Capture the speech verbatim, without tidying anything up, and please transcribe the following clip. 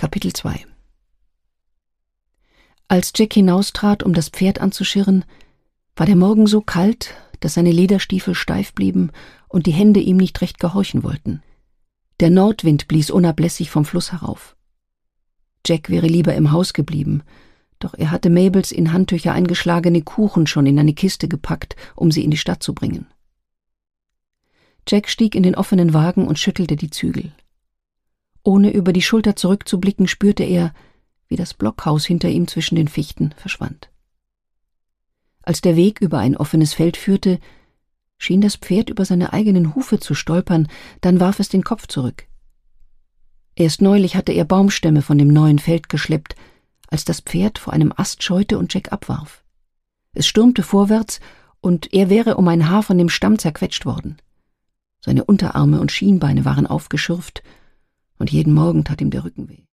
Kapitel zwei. Als Jack hinaustrat, um das Pferd anzuschirren, war der Morgen so kalt, dass seine Lederstiefel steif blieben und die Hände ihm nicht recht gehorchen wollten. Der Nordwind blies unablässig vom Fluss herauf. Jack wäre lieber im Haus geblieben, doch er hatte Mabels in Handtücher eingeschlagene Kuchen schon in eine Kiste gepackt, um sie in die Stadt zu bringen. Jack stieg in den offenen Wagen und schüttelte die Zügel. Ohne über die Schulter zurückzublicken, spürte er, wie das Blockhaus hinter ihm zwischen den Fichten verschwand. Als der Weg über ein offenes Feld führte, schien das Pferd über seine eigenen Hufe zu stolpern, dann warf es den Kopf zurück. Erst neulich hatte er Baumstämme von dem neuen Feld geschleppt, als das Pferd vor einem Ast scheute und Jack abwarf. Es stürmte vorwärts, und er wäre um ein Haar von dem Stamm zerquetscht worden. Seine Unterarme und Schienbeine waren aufgeschürft, und jeden Morgen tat ihm der Rücken weh.